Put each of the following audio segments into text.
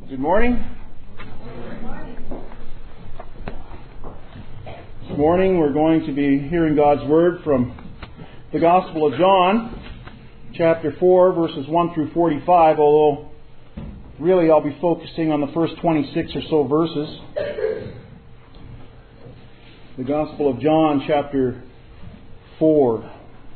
Good morning. This morning we're going to be hearing God's Word from the Gospel of John, chapter 4, verses 1 through 45, although really I'll be focusing on the first 26 or so verses. The Gospel of John, chapter 4.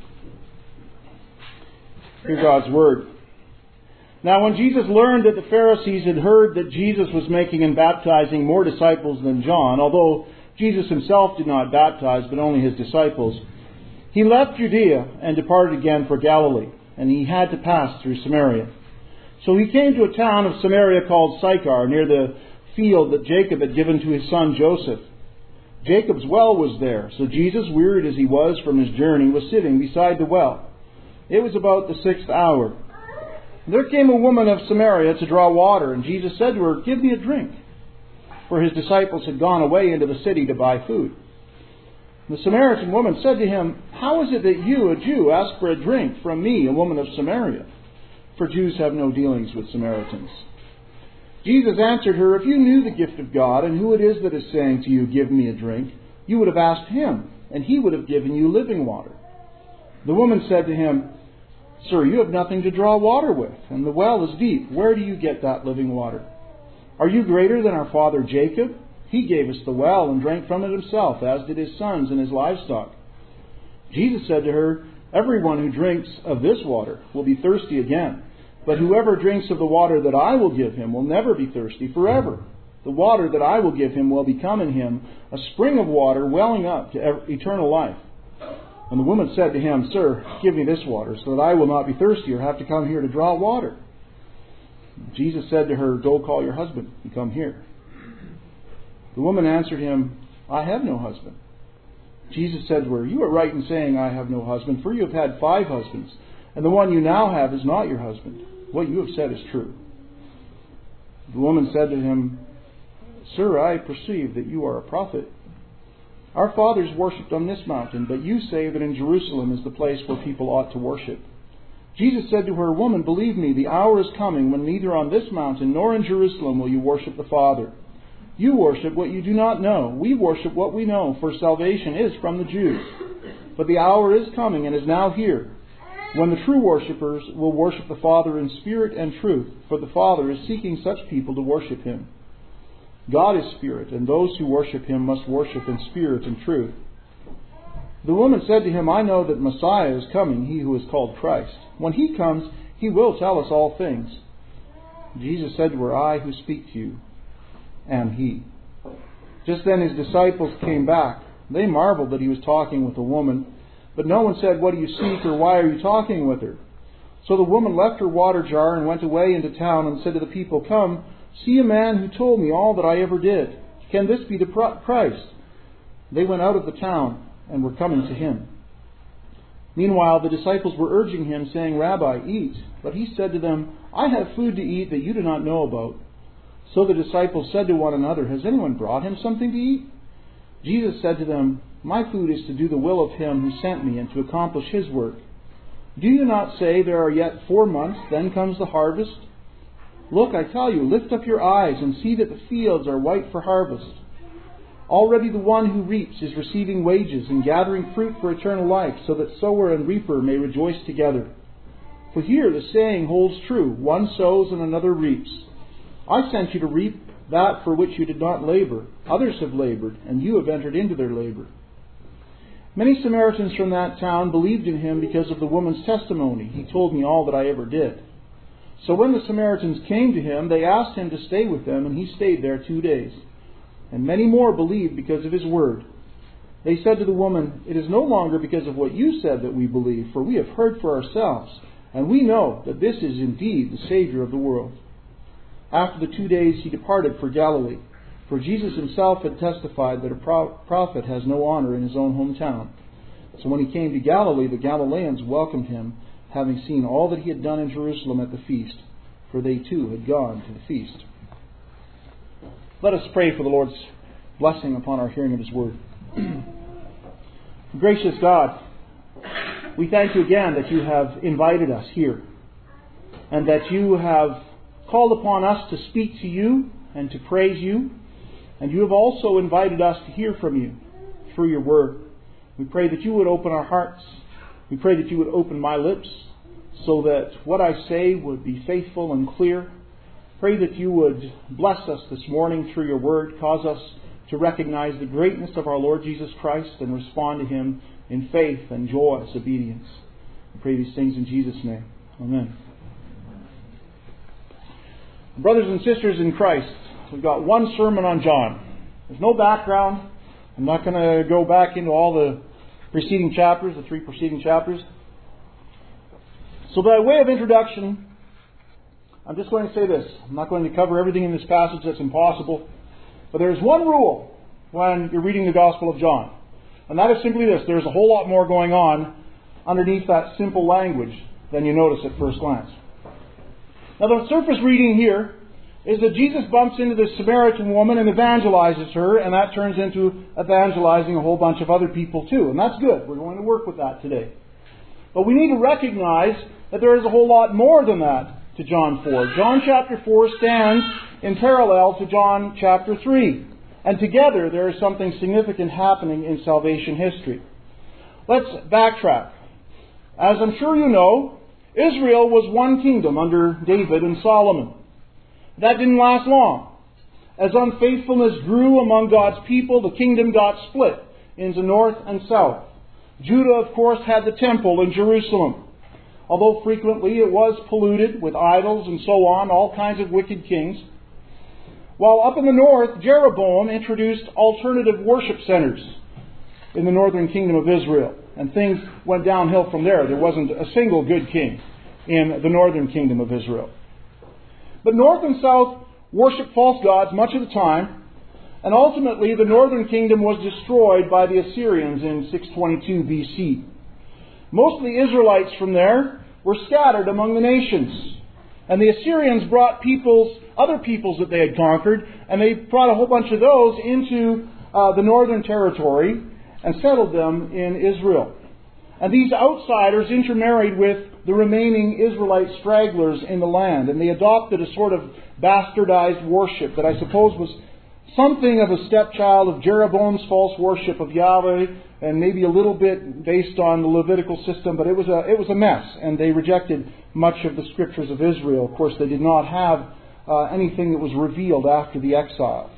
Hear God's Word. Now when Jesus learned that the Pharisees had heard that Jesus was making and baptizing more disciples than John, although Jesus himself did not baptize, but only his disciples, he left Judea and departed again for Galilee, and he had to pass through Samaria. So he came to a town of Samaria called Sychar, near the field that Jacob had given to his son Joseph. Jacob's well was there, so Jesus, wearied as he was from his journey, was sitting beside the well. It was about the 6th hour. There came a woman of Samaria to draw water, and Jesus said to her, "Give me a drink." For his disciples had gone away into the city to buy food. The Samaritan woman said to him, "How is it that you, a Jew, ask for a drink from me, a woman of Samaria? For Jews have no dealings with Samaritans." Jesus answered her, "If you knew the gift of God, and who it is that is saying to you, 'Give me a drink,' you would have asked him, and he would have given you living water." The woman said to him, "Sir, you have nothing to draw water with, and the well is deep. Where do you get that living water? Are you greater than our father Jacob? He gave us the well and drank from it himself, as did his sons and his livestock." Jesus said to her, "Everyone who drinks of this water will be thirsty again. But whoever drinks of the water that I will give him will never be thirsty forever. The water that I will give him will become in him a spring of water welling up to eternal life." And the woman said to him, "Sir, give me this water, so that I will not be thirsty or have to come here to draw water." Jesus said to her, "Go call your husband and come here." The woman answered him, "I have no husband." Jesus said to her, "You are right in saying, 'I have no husband,' for you have had 5 husbands, and the one you now have is not your husband. What you have said is true." The woman said to him, "Sir, I perceive that you are a prophet. Our fathers worshipped on this mountain, but you say that in Jerusalem is the place where people ought to worship." Jesus said to her, "Woman, believe me, the hour is coming when neither on this mountain nor in Jerusalem will you worship the Father. You worship what you do not know. We worship what we know, for salvation is from the Jews. But the hour is coming and is now here, when the true worshippers will worship the Father in spirit and truth, for the Father is seeking such people to worship him. God is spirit, and those who worship him must worship in spirit and truth." The woman said to him, "I know that Messiah is coming, he who is called Christ. When he comes, he will tell us all things." Jesus said to her, "I who speak to you am he." Just then his disciples came back. They marveled that he was talking with a woman, but no one said, "What do you seek?" or "Why are you talking with her?" So the woman left her water jar and went away into town and said to the people, "Come, see a man who told me all that I ever did. Can this be the Christ?" They went out of the town and were coming to him. Meanwhile, the disciples were urging him, saying, "Rabbi, eat." But he said to them, "I have food to eat that you do not know about." So the disciples said to one another, "Has anyone brought him something to eat?" Jesus said to them, "My food is to do the will of him who sent me and to accomplish his work. Do you not say, 'There are yet 4 months, then comes the harvest'? Look, I tell you, lift up your eyes and see that the fields are white for harvest. Already the one who reaps is receiving wages and gathering fruit for eternal life, so that sower and reaper may rejoice together. For here the saying holds true, 'One sows and another reaps.' I sent you to reap that for which you did not labor. Others have labored, and you have entered into their labor." Many Samaritans from that town believed in him because of the woman's testimony. "He told me all that I ever did." So when the Samaritans came to him, they asked him to stay with them, and he stayed there 2 days. And many more believed because of his word. They said to the woman, "It is no longer because of what you said that we believe, for we have heard for ourselves, and we know that this is indeed the Savior of the world." After the 2 days he departed for Galilee, for Jesus himself had testified that a prophet has no honor in his own hometown. So when he came to Galilee, the Galileans welcomed him, having seen all that he had done in Jerusalem at the feast, for they too had gone to the feast. Let us pray for the Lord's blessing upon our hearing of his word. Gracious God, we thank you again that you have invited us here, and that you have called upon us to speak to you and to praise you. And you have also invited us to hear from you through your word. We pray that you would open our hearts. We pray that you would open my lips so that what I say would be faithful and clear. Pray that you would bless us this morning through your word. Cause us to recognize the greatness of our Lord Jesus Christ and respond to Him in faith and joyous obedience. We pray these things in Jesus' name. Amen. Brothers and sisters in Christ, we've got one sermon on John. There's no background. I'm not going to go back into all the preceding chapters, the 3 preceding chapters. So by way of introduction, I'm just going to say this. I'm not going to cover everything in this passage. That's impossible. But there's one rule when you're reading the Gospel of John. And that is simply this. There's a whole lot more going on underneath that simple language than you notice at first glance. Now the surface reading here is that Jesus bumps into this Samaritan woman and evangelizes her, and that turns into evangelizing a whole bunch of other people too. And that's good. We're going to work with that today. But we need to recognize that there is a whole lot more than that to John 4. John chapter 4 stands in parallel to John chapter 3. And together there is something significant happening in salvation history. Let's backtrack. As I'm sure you know, Israel was one kingdom under David and Solomon. That didn't last long. As unfaithfulness grew among God's people, the kingdom got split into north and south. Judah, of course, had the temple in Jerusalem. Although frequently it was polluted with idols and so on, all kinds of wicked kings. While up in the north, Jeroboam introduced alternative worship centers in the northern kingdom of Israel. And things went downhill from there. There wasn't a single good king in the northern kingdom of Israel. But north and south worshiped false gods much of the time. And ultimately, the northern kingdom was destroyed by the Assyrians in 622 BC. Most of the Israelites from there were scattered among the nations. And the Assyrians brought other peoples that they had conquered, and they brought a whole bunch of those into the northern territory and settled them in Israel. And these outsiders intermarried with the remaining Israelite stragglers in the land, and they adopted a sort of bastardized worship that I suppose was something of a stepchild of Jeroboam's false worship of Yahweh, and maybe a little bit based on the Levitical system, but it was a mess, and they rejected much of the scriptures of Israel. Of course, they did not have anything that was revealed after the exile.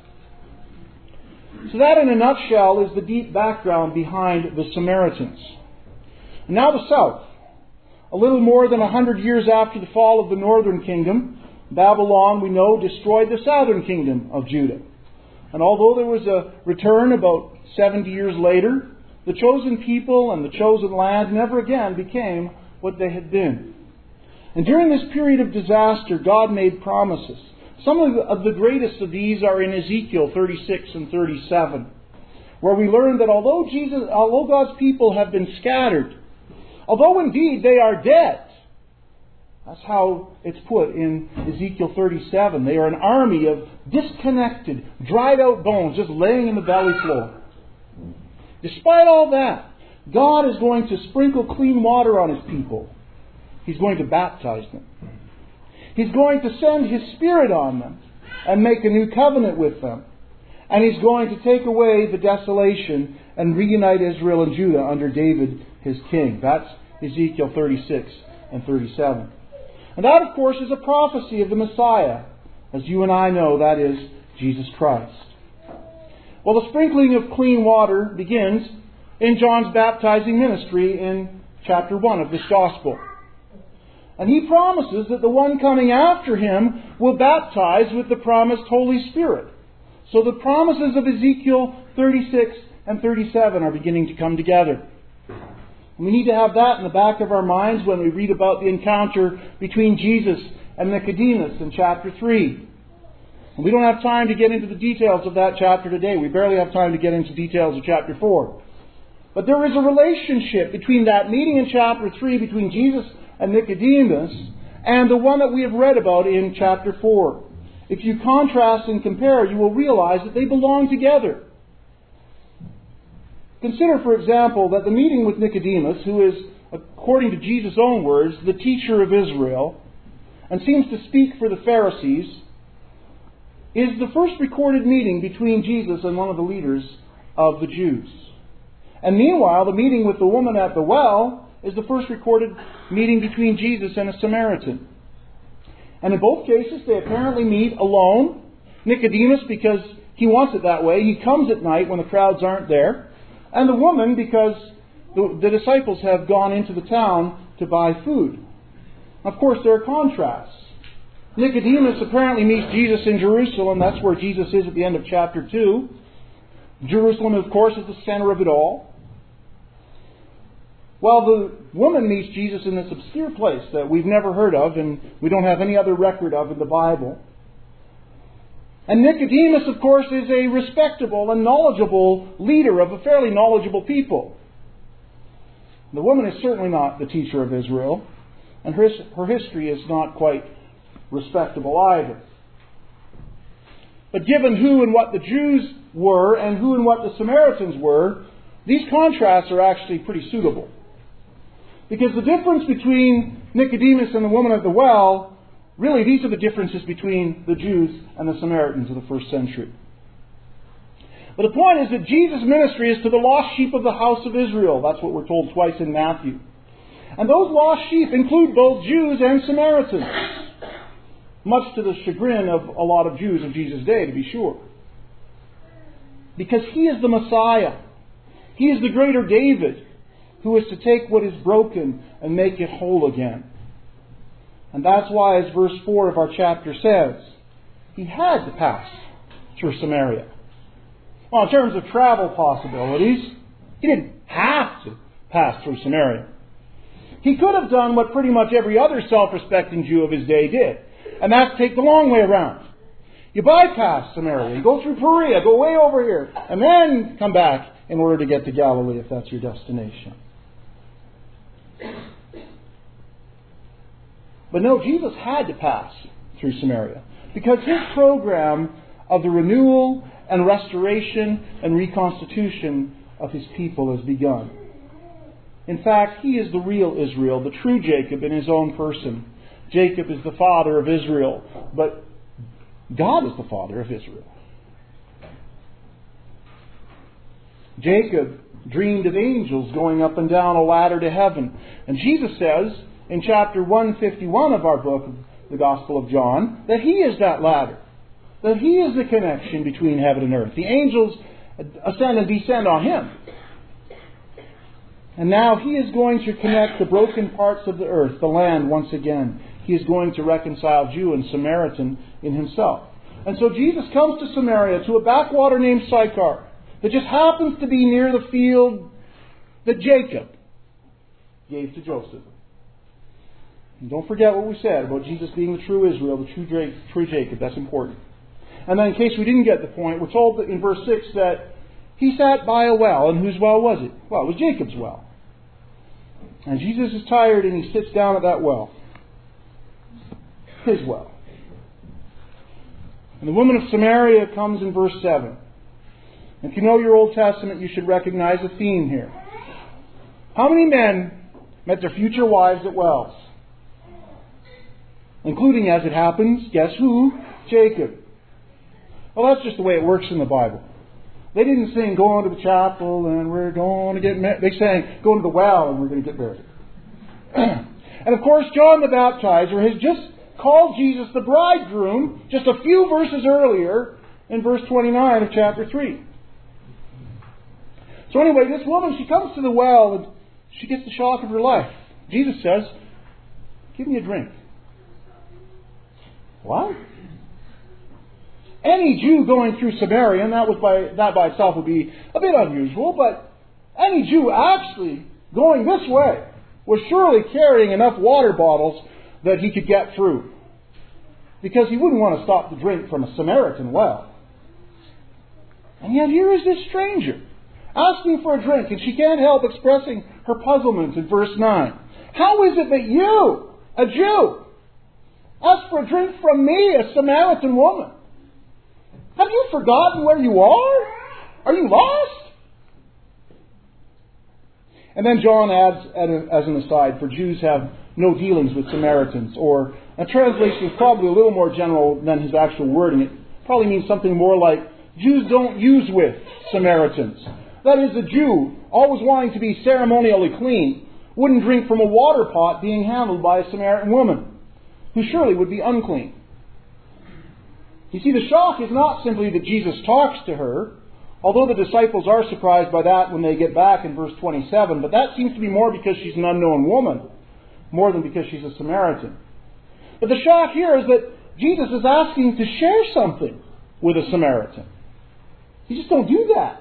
So that, in a nutshell, is the deep background behind the Samaritans. And now the south. A little more than 100 years after the fall of the northern kingdom, Babylon, we know, destroyed the southern kingdom of Judah. And although there was a return about 70 years later, the chosen people and the chosen land never again became what they had been. And during this period of disaster, God made promises. Some of the greatest of these are in Ezekiel 36 and 37, where we learn that although God's people have been scattered, although indeed they are dead, that's how it's put in Ezekiel 37. They are an army of disconnected, dried out bones just laying in the valley floor. Despite all that, God is going to sprinkle clean water on His people. He's going to baptize them. He's going to send His Spirit on them and make a new covenant with them. And He's going to take away the desolation and reunite Israel and Judah under David, his king. That's Ezekiel 36 and 37. And that, of course, is a prophecy of the Messiah. As you and I know, that is Jesus Christ. Well, the sprinkling of clean water begins in John's baptizing ministry in chapter 1 of this Gospel. And he promises that the one coming after him will baptize with the promised Holy Spirit. So the promises of Ezekiel 36 and 37 are beginning to come together. And we need to have that in the back of our minds when we read about the encounter between Jesus and Nicodemus in chapter 3. And we don't have time to get into the details of that chapter today. We barely have time to get into details of chapter 4. But there is a relationship between that meeting in chapter 3 between Jesus and Nicodemus and the one that we have read about in chapter 4. If you contrast and compare, you will realize that they belong together. Consider, for example, that the meeting with Nicodemus, who is, according to Jesus' own words, the teacher of Israel, and seems to speak for the Pharisees, is the first recorded meeting between Jesus and one of the leaders of the Jews. And meanwhile, the meeting with the woman at the well is the first recorded meeting between Jesus and a Samaritan. And in both cases, they apparently meet alone. Nicodemus, because he wants it that way. He comes at night when the crowds aren't there. And the woman, because the disciples have gone into the town to buy food. Of course, there are contrasts. Nicodemus apparently meets Jesus in Jerusalem. That's where Jesus is at the end of chapter 2. Jerusalem, of course, is the center of it all. While the woman meets Jesus in this obscure place that we've never heard of and we don't have any other record of in the Bible. And Nicodemus, of course, is a respectable and knowledgeable leader of a fairly knowledgeable people. The woman is certainly not the teacher of Israel, and her history is not quite respectable either. But given who and what the Jews were and who and what the Samaritans were, these contrasts are actually pretty suitable. Because the difference between Nicodemus and the woman at the well, really these are the differences between the Jews and the Samaritans of the first century. But the point is that Jesus' ministry is to the lost sheep of the house of Israel. That's what we're told twice in Matthew. And those lost sheep include both Jews and Samaritans. Much to the chagrin of a lot of Jews of Jesus' day, to be sure. Because He is the Messiah. He is the greater David, who is to take what is broken and make it whole again. And that's why, as verse 4 of our chapter says, He had to pass through Samaria. Well, in terms of travel possibilities, He didn't have to pass through Samaria. He could have done what pretty much every other self-respecting Jew of his day did, and that's take the long way around. You bypass Samaria, you go through Perea, go way over here, and then come back in order to get to Galilee if that's your destination. But no, Jesus had to pass through Samaria because His program of the renewal and restoration and reconstitution of His people has begun. In fact, He is the real Israel, the true Jacob in His own person. Jacob is the father of Israel, but God is the father of Israel. Jacob dreamed of angels going up and down a ladder to heaven. And Jesus says in chapter 151 of our book, the Gospel of John, that He is that ladder. That He is the connection between heaven and earth. The angels ascend and descend on Him. And now He is going to connect the broken parts of the earth, the land, once again. He is going to reconcile Jew and Samaritan in Himself. And so Jesus comes to Samaria, to a backwater named Sychar, that just happens to be near the field that Jacob gave to Joseph. And don't forget what we said about Jesus being the true Israel, the true Jacob. That's important. And then in case we didn't get the point, we're told that in verse 6 that He sat by a well. And whose well was it? Well, it was Jacob's well. And Jesus is tired and He sits down at that well. His well. And the woman of Samaria comes in verse 7. If you know your Old Testament, you should recognize a theme here. How many men met their future wives at wells? Including, as it happens, guess who? Jacob. Well, that's just the way it works in the Bible. They didn't sing, go on to the chapel and we're going to get married. They sang, go to the well and we're going to get married. And of course, John the Baptizer has just called Jesus the bridegroom just a few verses earlier in verse 29 of chapter 3. So anyway, this woman, she comes to the well and she gets the shock of her life. Jesus says, give me a drink. What? Any Jew going through Samaria, and that by itself would be a bit unusual, but any Jew actually going this way was surely carrying enough water bottles that he could get through. Because he wouldn't want to stop to drink from a Samaritan well. And yet here is this stranger asking for a drink, and she can't help expressing her puzzlement in verse 9. How is it that you, a Jew, ask for a drink from me, a Samaritan woman? Have you forgotten where you are? Are you lost? And then John adds, as an aside, for Jews have no dealings with Samaritans. Or a translation is probably a little more general than his actual wording. It probably means something more like, Jews don't use with Samaritans. That is, a Jew, always wanting to be ceremonially clean, wouldn't drink from a water pot being handled by a Samaritan woman, who surely would be unclean. You see, the shock is not simply that Jesus talks to her, although the disciples are surprised by that when they get back in verse 27, but that seems to be more because she's an unknown woman, more than because she's a Samaritan. But the shock here is that Jesus is asking to share something with a Samaritan. You just don't do that.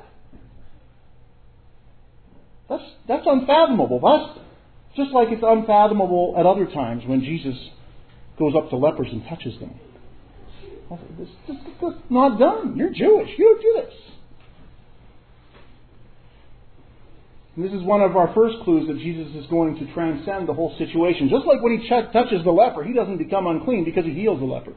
That's unfathomable. That's just like it's unfathomable at other times when Jesus goes up to lepers and touches them. This is not done. You're Jewish. You don't do this. And this is one of our first clues that Jesus is going to transcend the whole situation. Just like when he touches the leper, he doesn't become unclean because he heals the leper.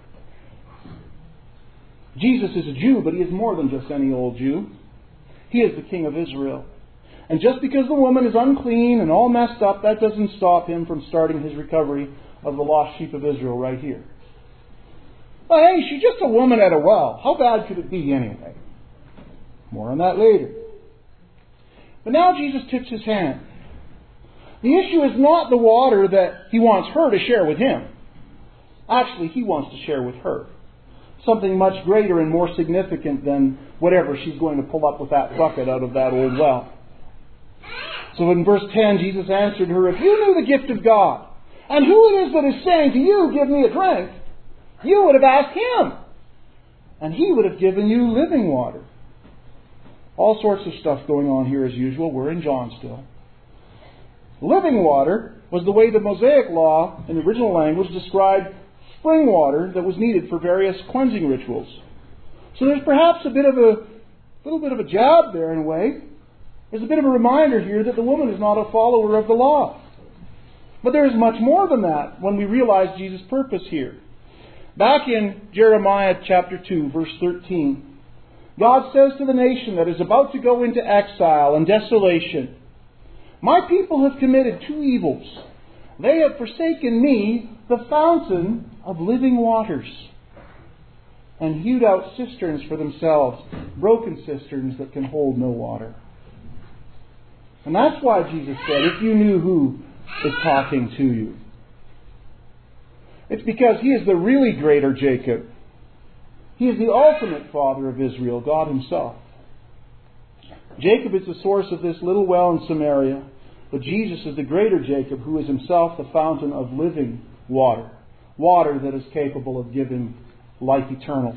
Jesus is a Jew, but he is more than just any old Jew. He is the King of Israel. And just because the woman is unclean and all messed up, that doesn't stop him from starting his recovery of the lost sheep of Israel right here. But hey, she's just a woman at a well. How bad could it be anyway? More on that later. But now Jesus tips his hand. The issue is not the water that he wants her to share with him. Actually, he wants to share with her something much greater and more significant than whatever she's going to pull up with that bucket out of that old well. So in verse 10, Jesus answered her, "If you knew the gift of God, and who it is that is saying to you, 'Give me a drink,' you would have asked him, and he would have given you living water." All sorts of stuff going on here as usual. We're in John still. Living water was the way the Mosaic law in the original language described spring water that was needed for various cleansing rituals. So there's perhaps a little bit of a jab there in a way. There's a bit of a reminder here that the woman is not a follower of the law. But there is much more than that when we realize Jesus' purpose here. Back in Jeremiah chapter 2, verse 13, God says to the nation that is about to go into exile and desolation, "My people have committed two evils. They have forsaken me, the fountain of living waters, and hewed out cisterns for themselves, broken cisterns that can hold no water." And that's why Jesus said, "If you knew who is talking to you." It's because he is the really greater Jacob. He is the ultimate father of Israel, God himself. Jacob is the source of this little well in Samaria, but Jesus is the greater Jacob, who is himself the fountain of living water. Water that is capable of giving life eternal.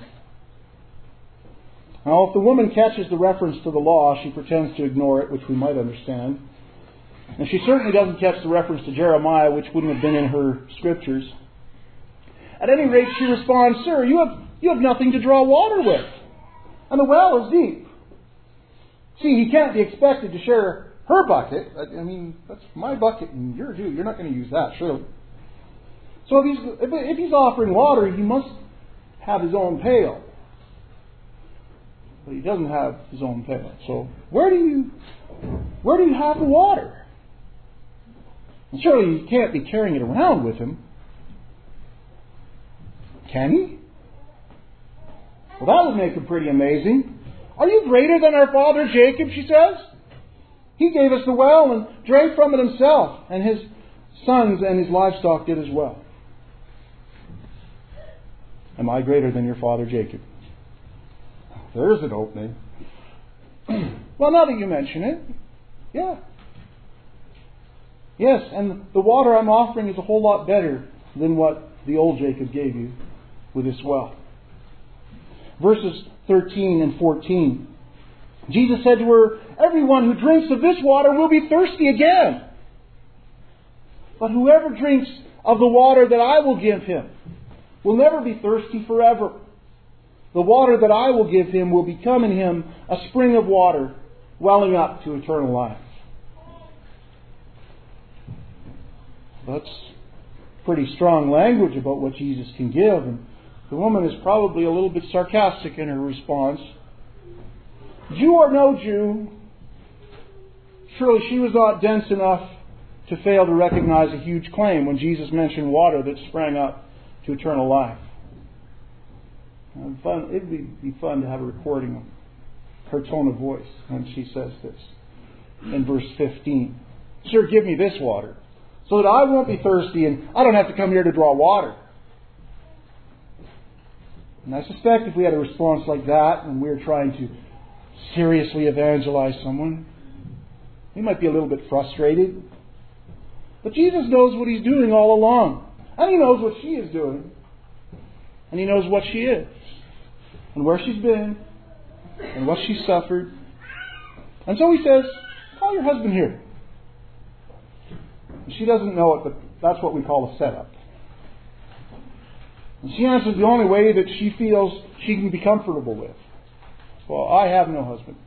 Now, if the woman catches the reference to the law, she pretends to ignore it, which we might understand. And she certainly doesn't catch the reference to Jeremiah, which wouldn't have been in her scriptures. At any rate, she responds, "Sir, you have nothing to draw water with, and the well is deep." See, he can't be expected to share her bucket. I mean, that's my bucket, and you're a Jew. You're not going to use that, surely. So if he's offering water, he must have his own pail. But he doesn't have his own pail. So where do you have the water? And surely he can't be carrying it around with him. Can he? Well, that would make him pretty amazing. "Are you greater than our father Jacob?" she says. "He gave us the well and drank from it himself, and his sons and his livestock did as well." Am I greater than your father Jacob? There's an opening. Well, now that you mention it, yeah. Yes, and the water I'm offering is a whole lot better than what the old Jacob gave you with this well. Verses 13 and 14. Jesus said to her, "Everyone who drinks of this water will be thirsty again. But whoever drinks of the water that I will give him will never be thirsty forever. The water that I will give him will become in him a spring of water welling up to eternal life." That's pretty strong language about what Jesus can give. And the woman is probably a little bit sarcastic in her response. Jew or no Jew, surely she was not dense enough to fail to recognize a huge claim when Jesus mentioned water that sprang up to eternal life. It would be fun to have a recording of her tone of voice when she says this in verse 15. Sir, give me this water so that I won't be thirsty and I don't have to come here to draw water. And I suspect if we had a response like that and we were trying to seriously evangelize someone, we might be a little bit frustrated. But Jesus knows what He's doing all along. And He knows what she is doing. And He knows what she is. And where she's been. And what she's suffered. And so He says, call your husband here. And she doesn't know it, but that's what we call a setup. And she answers the only way that she feels she can be comfortable with. Well, I have no husband.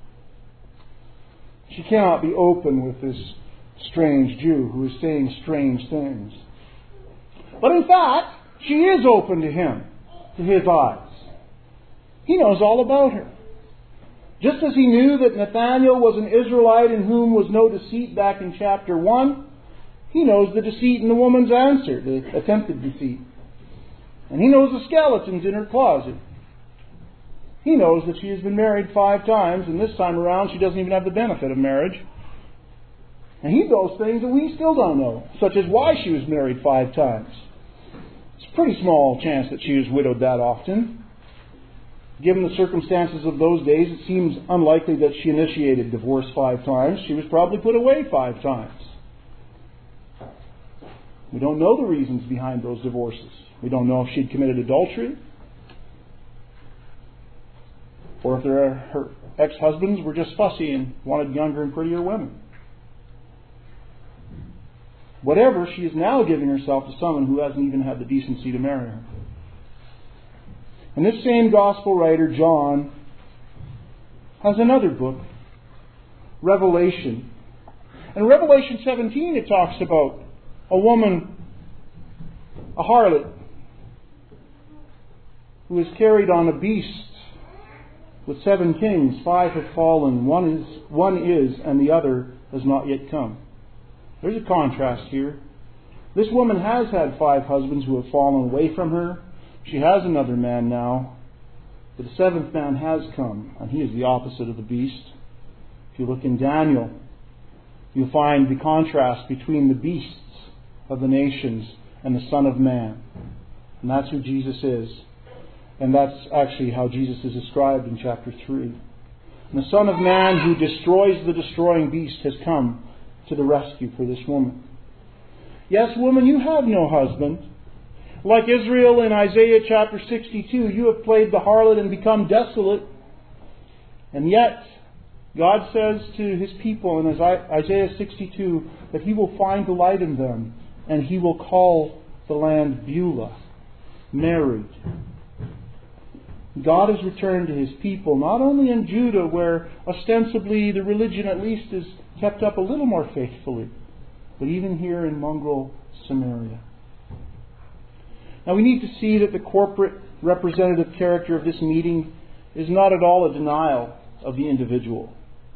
She cannot be open with this strange Jew who is saying strange things. But in fact, she is open to him, to his eyes. He knows all about her. Just as he knew that Nathanael was an Israelite in whom was no deceit back in chapter 1, he knows the deceit in the woman's answer, the attempted deceit. And he knows the skeletons in her closet. He knows that she has been married 5 times, and this time around she doesn't even have the benefit of marriage. And he knows things that we still don't know, such as why she was married 5 times. It's a pretty small chance that she was widowed that often. Given the circumstances of those days, it seems unlikely that she initiated divorce 5 times. She was probably put away 5 times. We don't know the reasons behind those divorces. We don't know if she'd committed adultery, or if her ex-husbands were just fussy and wanted younger and prettier women. Whatever, she is now giving herself to someone who hasn't even had the decency to marry her. And this same gospel writer, John, has another book, Revelation. In Revelation 17 it talks about a woman, a harlot, who is carried on a beast with 7 kings. 5 have fallen, one is, and the other has not yet come. There's a contrast here. This woman has had 5 husbands who have fallen away from her. She has another man now. But the 7th man has come, and he is the opposite of the beast. If you look in Daniel, you'll find the contrast between the beasts of the nations and the Son of Man. And that's who Jesus is. And that's actually how Jesus is described in chapter 3. And the Son of Man who destroys the destroying beast has come to the rescue for this woman. Yes, woman, you have no husband. Like Israel in Isaiah chapter 62, you have played the harlot and become desolate. And yet, God says to His people in Isaiah 62 that He will find delight in them, and He will call the land Beulah, married. God has returned to His people, not only in Judah, where ostensibly the religion at least is kept up a little more faithfully, but even here in mongrel Samaria. Now we need to see that the corporate representative character of this meeting is not at all a denial of the individual.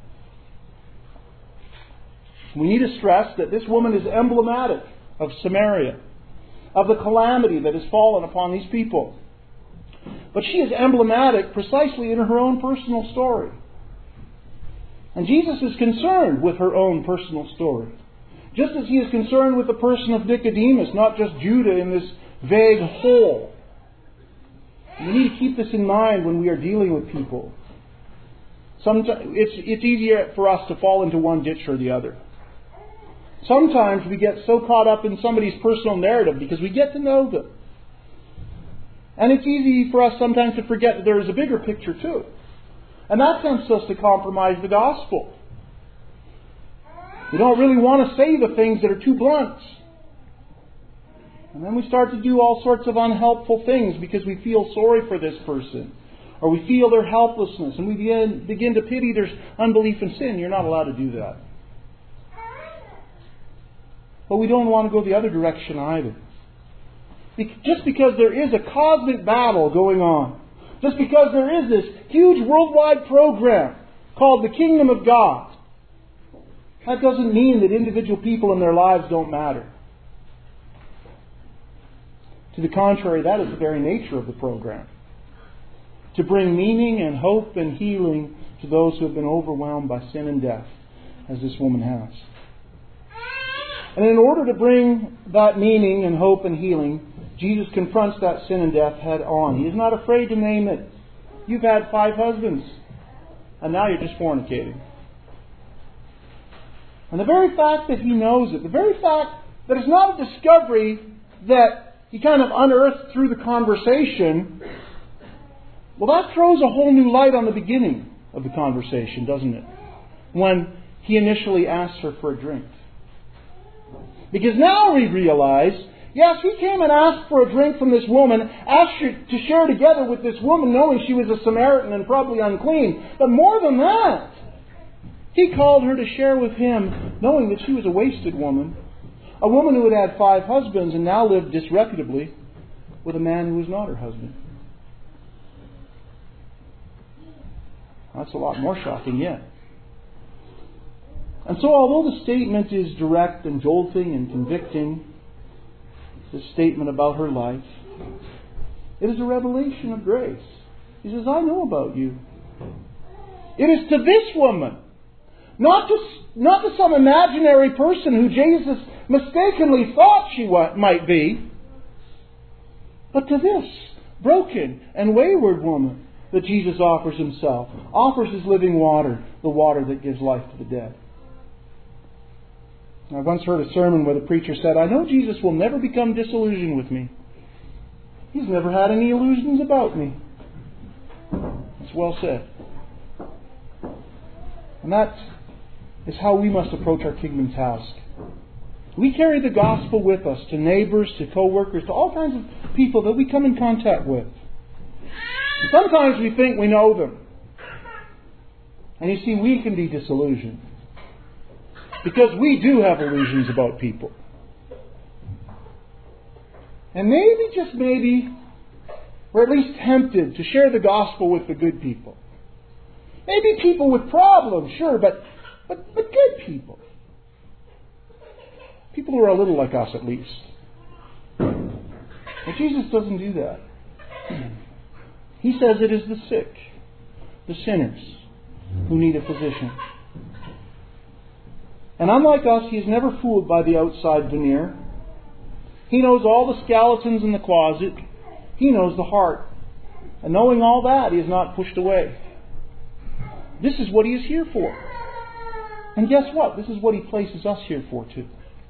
We need to stress that this woman is emblematic of Samaria, of the calamity that has fallen upon these people. But she is emblematic precisely in her own personal story. And Jesus is concerned with her own personal story. Just as He is concerned with the person of Nicodemus, not just Judah in this vague whole. We need to keep this in mind when we are dealing with people. Sometimes it's easier for us to fall into one ditch or the other. Sometimes we get so caught up in somebody's personal narrative because we get to know them. And it's easy for us sometimes to forget that there is a bigger picture too. And that tempts us to compromise the gospel. We don't really want to say the things that are too blunt. And then we start to do all sorts of unhelpful things because we feel sorry for this person. Or we feel their helplessness. And we begin to pity their unbelief and sin. You're not allowed to do that. But we don't want to go the other direction either. Just because there is a cosmic battle going on, just because there is this huge worldwide program called the Kingdom of God, That doesn't mean that individual people in their lives don't matter. To the contrary, that is the very nature of the program. To bring meaning and hope and healing to those who have been overwhelmed by sin and death, as this woman has. And in order to bring that meaning and hope and healing, Jesus confronts that sin and death head on. He is not afraid to name it. You've had 5 husbands, and now you're just fornicating. And the very fact that he knows it, the very fact that it's not a discovery that he kind of unearthed through the conversation, well, that throws a whole new light on the beginning of the conversation, doesn't it? When he initially asked her for a drink. Because now we realize, yes, he came and asked for a drink from this woman, asked her to share together with this woman, knowing she was a Samaritan and probably unclean. But more than that, he called her to share with him, knowing that she was a wasted woman. A woman who had had 5 husbands and now lived disreputably with a man who was not her husband. That's a lot more shocking yet. And so although the statement is direct and jolting and convicting, it's a statement about her life, it is a revelation of grace. He says, I know about you. It is to this woman, not to some imaginary person who Jesus mistakenly thought she might be, but to this broken and wayward woman that Jesus offers himself, offers his living water, the water that gives life to the dead. I once heard a sermon where the preacher said, I know Jesus will never become disillusioned with me. He's never had any illusions about me. It's well said. And that is how we must approach our kingdom task. We carry the gospel with us to neighbors, to co-workers, to all kinds of people that we come in contact with. Sometimes we think we know them. And you see, we can be disillusioned. Because we do have illusions about people. And maybe, just maybe, we're at least tempted to share the gospel with the good people. Maybe people with problems, sure, but good people. People who are a little like us, at least. But Jesus doesn't do that. He says it is the sick, the sinners, who need a physician. And unlike us, he is never fooled by the outside veneer. He knows all the skeletons in the closet. He knows the heart. And knowing all that, he is not pushed away. This is what he is here for. And guess what? This is what he places us here for too.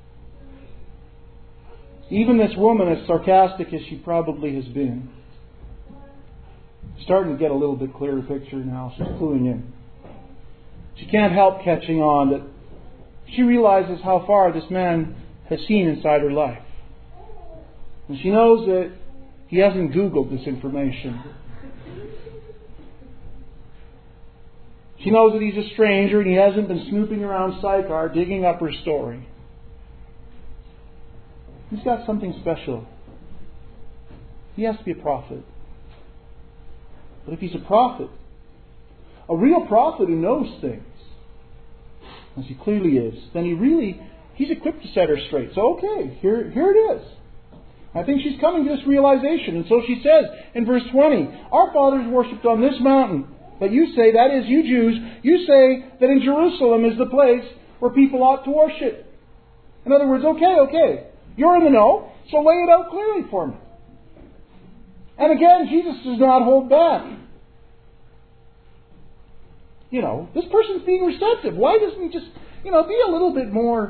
Even this woman, as sarcastic as she probably has been, starting to get a little bit clearer picture now. She's cluing in. She can't help catching on that she realizes how far this man has seen inside her life. And she knows that he hasn't Googled this information. She knows that he's a stranger and he hasn't been snooping around Sychar digging up her story. He's got something special. He has to be a prophet. But if he's a prophet, a real prophet who knows things, as he clearly is, then he's equipped to set her straight. So okay, here it is. I think she's coming to this realization. And so she says in verse 20, our fathers worshipped on this mountain. But you say, that is, you Jews, you say that in Jerusalem is the place where people ought to worship. In other words, okay, you're in the know, so lay it out clearly for me. And again, Jesus does not hold back. This person's being receptive. Why doesn't he just, be a little bit more,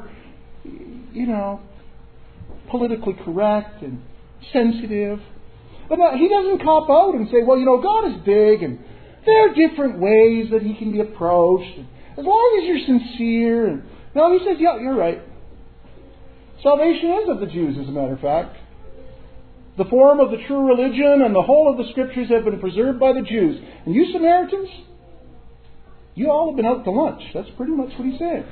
politically correct and sensitive? But no, he doesn't cop out and say, well, God is big and there are different ways that he can be approached. As long as you're sincere. And no, he says, yeah, you're right. Salvation is of the Jews, as a matter of fact. The form of the true religion and the whole of the Scriptures have been preserved by the Jews. And you Samaritans, you all have been out to lunch. That's pretty much what he's saying.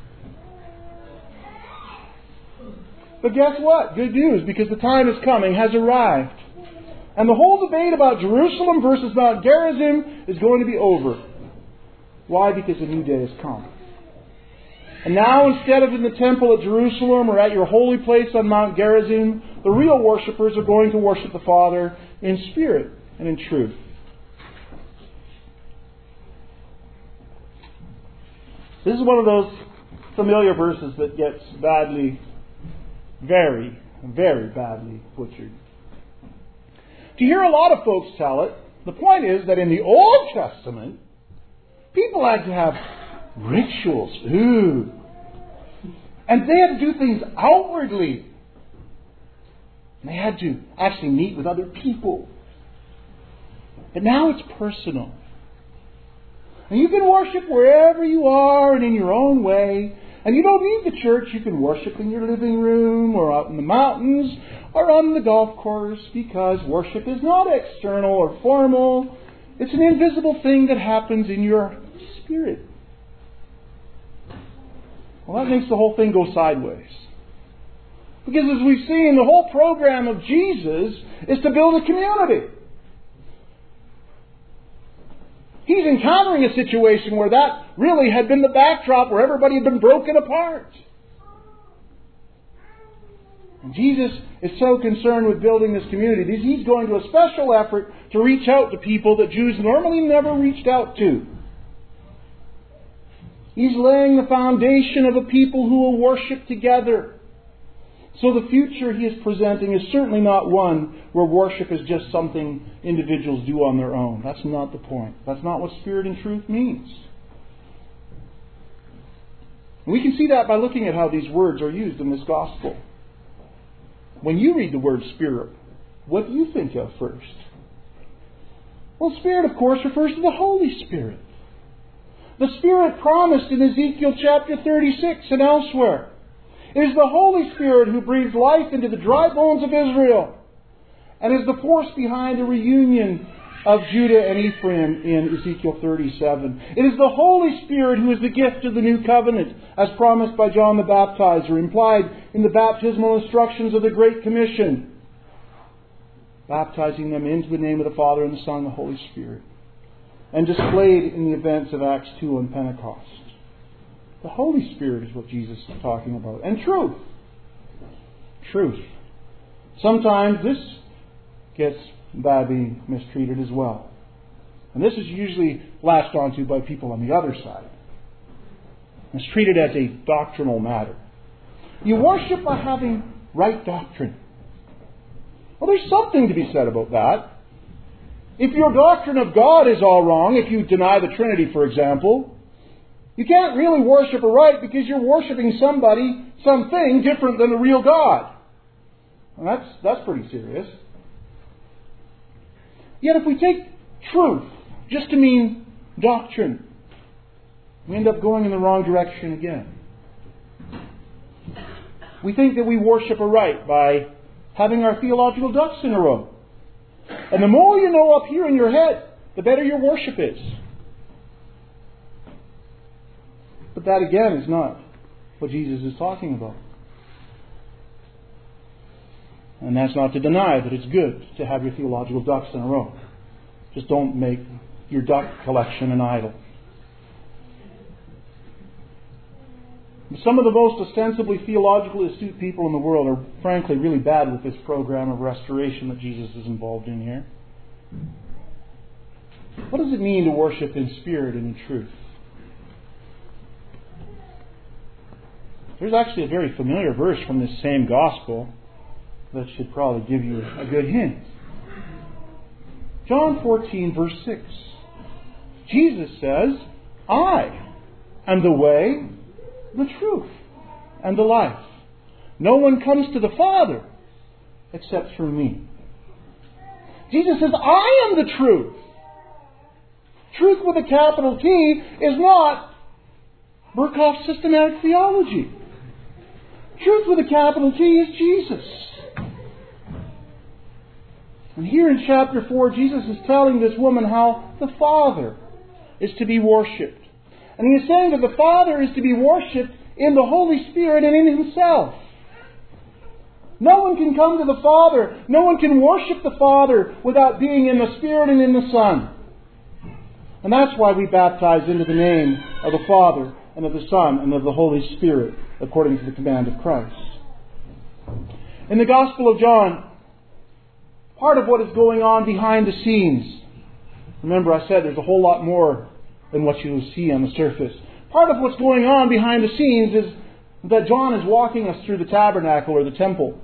But guess what? Good news, because the time is coming, has arrived. And the whole debate about Jerusalem versus Mount Gerizim is going to be over. Why? Because a new day has come. And now, instead of in the temple at Jerusalem or at your holy place on Mount Gerizim, the real worshippers are going to worship the Father in spirit and in truth. This is one of those familiar verses that gets badly, very, very badly butchered. To hear a lot of folks tell it, the point is that in the Old Testament, people had to have rituals. And they had to do things outwardly. They had to actually meet with other people. But now it's personal. And you can worship wherever you are and in your own way. And you don't need the church. You can worship in your living room or out in the mountains or on the golf course, because worship is not external or formal. It's an invisible thing that happens in your spirit. Well, that makes the whole thing go sideways. Because as we've seen, the whole program of Jesus is to build a community. He's encountering a situation where that really had been the backdrop, where everybody had been broken apart. And Jesus is so concerned with building this community that He's going to a special effort to reach out to people that Jews normally never reached out to. He's laying the foundation of a people who will worship together. So the future He is presenting is certainly not one where worship is just something individuals do on their own. That's not the point. That's not what spirit and truth means. And we can see that by looking at how these words are used in this gospel. When you read the word spirit, what do you think of first? Well, spirit, of course, refers to the Holy Spirit. The Spirit promised in Ezekiel chapter 36 and elsewhere. It is the Holy Spirit who breathes life into the dry bones of Israel and is the force behind the reunion of Judah and Ephraim in Ezekiel 37. It is the Holy Spirit who is the gift of the new covenant, as promised by John the Baptizer, implied in the baptismal instructions of the Great Commission, baptizing them into the name of the Father and the Son and the Holy Spirit, and displayed in the events of Acts 2 and Pentecost. The Holy Spirit is what Jesus is talking about. And truth. Truth. Sometimes this gets badly mistreated as well. And this is usually latched onto by people on the other side. It's treated as a doctrinal matter. You worship by having right doctrine. Well, there's something to be said about that. If your doctrine of God is all wrong, if you deny the Trinity, for example, you can't really worship aright because you're worshiping somebody, something different than the real God. And that's pretty serious. Yet if we take truth just to mean doctrine, we end up going in the wrong direction again. We think that we worship aright by having our theological ducks in a row. And the more you know up here in your head, the better your worship is. But that again is not what Jesus is talking about. And that's not to deny that it's good to have your theological ducks in a row. Just don't make your duck collection an idol. Some of the most ostensibly theologically astute people in the world are frankly really bad with this program of restoration that Jesus is involved in here. What does it mean to worship in spirit and in truth? There's actually a very familiar verse from this same gospel that should probably give you a good hint. John 14, verse 6. Jesus says, I am the way, the truth, and the life. No one comes to the Father except through me. Jesus says, I am the truth. Truth with a capital T is not Berkhoff's systematic theology. Truth with a capital T is Jesus. And here in chapter 4, Jesus is telling this woman how the Father is to be worshipped. And He is saying that the Father is to be worshipped in the Holy Spirit and in Himself. No one can come to the Father, no one can worship the Father without being in the Spirit and in the Son. And that's why we baptize into the name of the Father and of the Son, and of the Holy Spirit, according to the command of Christ. In the Gospel of John, part of what is going on behind the scenes, remember I said there's a whole lot more than what you see on the surface. Part of what's going on behind the scenes is that John is walking us through the tabernacle or the temple.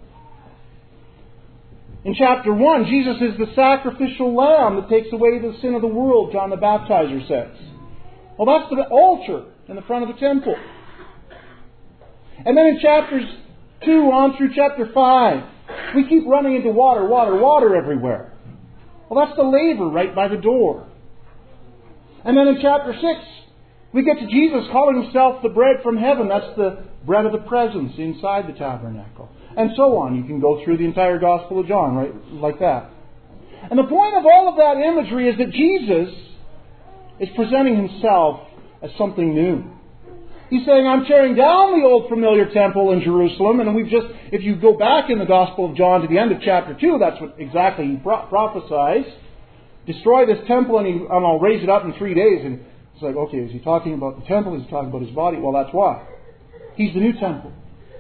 In chapter 1, Jesus is the sacrificial lamb that takes away the sin of the world, John the Baptizer says. Well, that's the altar in the front of the temple. And then in chapters 2 on through chapter 5, we keep running into water everywhere. Well, that's the laver right by the door. And then in chapter 6, we get to Jesus calling himself the bread from heaven. That's the bread of the presence inside the tabernacle. And so on. You can go through the entire Gospel of John, right, like that. And the point of all of that imagery is that Jesus is presenting himself as something new. He's saying, I'm tearing down the old familiar temple in Jerusalem. And if you go back in the Gospel of John to the end of chapter 2, that's what exactly he prophesies. Destroy this temple and I'll raise it up in 3 days. And it's like, okay, is he talking about the temple? Is he talking about his body? Well, that's why. He's the new temple.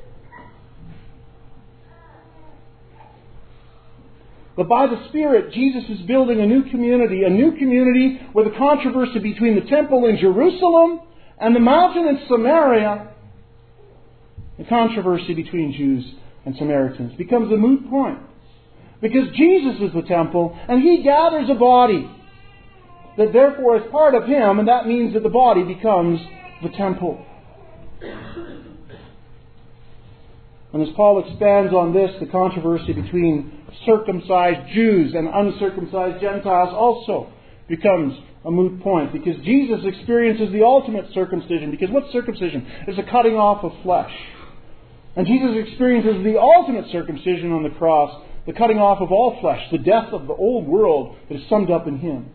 But by the Spirit, Jesus is building a new community where the controversy between the temple in Jerusalem and the mountain in Samaria, the controversy between Jews and Samaritans, becomes a moot point. Because Jesus is the temple, and He gathers a body that therefore is part of Him, and that means that the body becomes the temple. And as Paul expands on this, the controversy between circumcised Jews and uncircumcised Gentiles also becomes a moot point, because Jesus experiences the ultimate circumcision. Because what's circumcision? It's a cutting off of flesh. And Jesus experiences the ultimate circumcision on the cross, the cutting off of all flesh, the death of the old world that is summed up in Him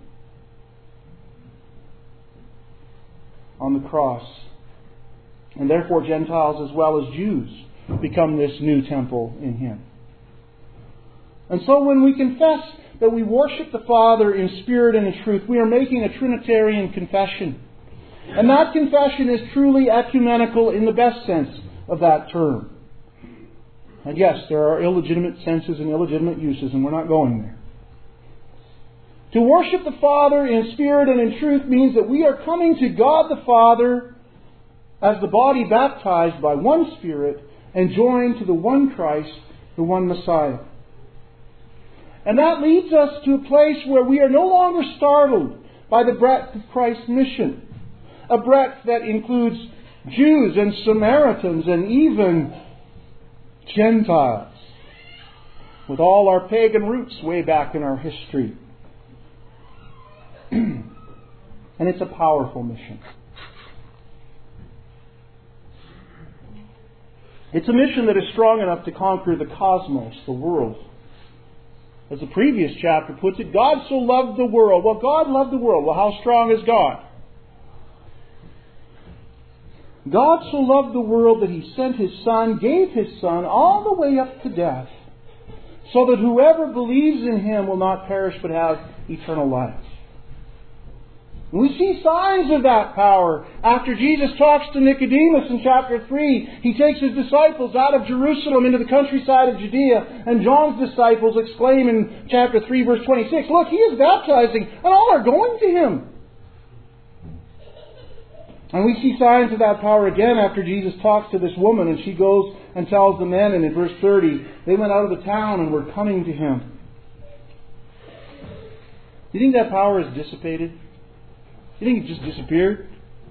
on the cross. And therefore Gentiles as well as Jews become this new temple in Him. And so when we confess that we worship the Father in spirit and in truth, we are making a Trinitarian confession. And that confession is truly ecumenical in the best sense of that term. And yes, there are illegitimate senses and illegitimate uses, and we're not going there. To worship the Father in spirit and in truth means that we are coming to God the Father as the body baptized by one Spirit and joined to the one Christ, the one Messiah. And that leads us to a place where we are no longer startled by the breadth of Christ's mission. A breadth that includes Jews and Samaritans and even Gentiles, with all our pagan roots way back in our history. And it's a powerful mission. It's a mission that is strong enough to conquer the cosmos, the world. As the previous chapter puts it, God so loved the world. Well, God loved the world. Well, how strong is God? God so loved the world that He sent His Son, gave His Son all the way up to death, so that whoever believes in Him will not perish but have eternal life. We see signs of that power. After Jesus talks to Nicodemus in chapter 3, He takes His disciples out of Jerusalem into the countryside of Judea, and John's disciples exclaim in chapter 3 verse 26, look, He is baptizing, and all are going to Him. And we see signs of that power again after Jesus talks to this woman, and she goes and tells the men, and in verse 30, they went out of the town and were coming to Him. Do you think that power is dissipated? You think it just disappeared?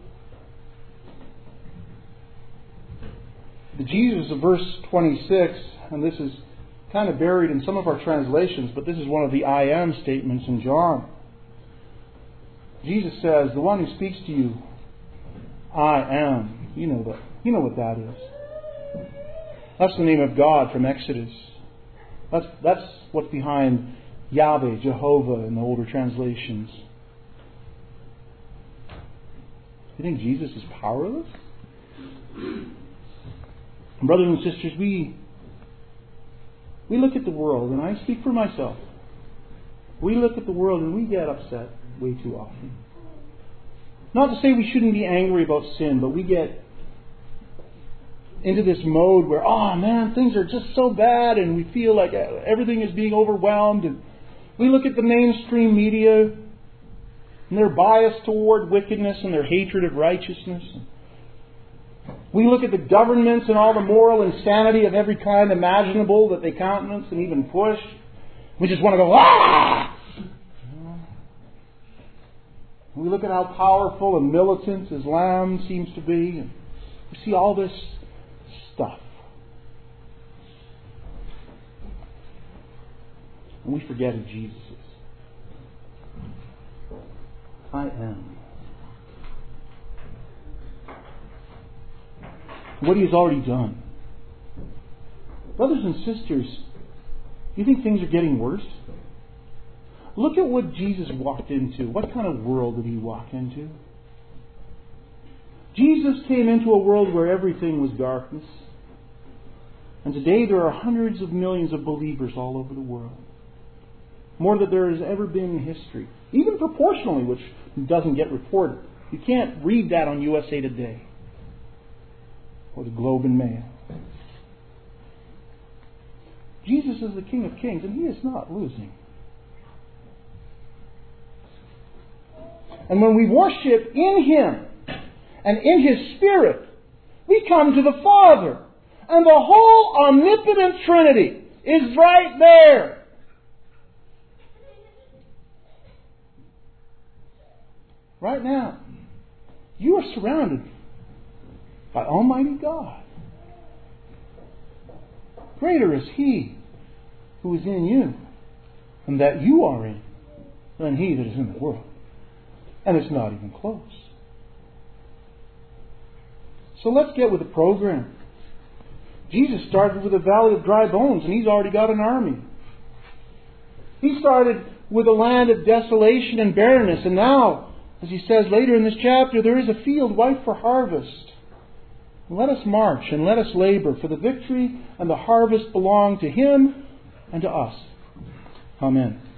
The Jesus of verse 26, and this is kind of buried in some of our translations, but this is one of the I am statements in John. Jesus says, the one who speaks to you, I am. You know that. You know what that is. That's the name of God from Exodus. That's what's behind Yahweh, Jehovah in the older translations. You think Jesus is powerless? Brothers and sisters, we look at the world, and I speak for myself. We look at the world and we get upset way too often. Not to say we shouldn't be angry about sin, but we get into this mode where, oh man, things are just so bad, and we feel like everything is being overwhelmed. And we look at the mainstream media, and their bias toward wickedness and their hatred of righteousness. We look at the governments and all the moral insanity of every kind imaginable that they countenance and even push. We just want to go, ah! We look at how powerful and militant Islam seems to be. And we see all this stuff. And we forget who Jesus is. I am. What He has already done. Brothers and sisters, you think things are getting worse? Look at what Jesus walked into. What kind of world did He walk into? Jesus came into a world where everything was darkness. And today there are hundreds of millions of believers all over the world. More than there has ever been in history. Even proportionally, which doesn't get reported. You can't read that on USA Today or the Globe and Mail. Jesus is the King of Kings, and He is not losing. And when we worship in Him and in His Spirit, we come to the Father. And the whole omnipotent Trinity is right there. Right now, you are surrounded by Almighty God. Greater is He who is in you and that you are in than he that is in the world. And it's not even close. So let's get with the program. Jesus started with a valley of dry bones, and He's already got an army. He started with a land of desolation and barrenness, and now, as He says later in this chapter, there is a field white for harvest. Let us march and let us labor, for the victory and the harvest belong to Him and to us. Amen.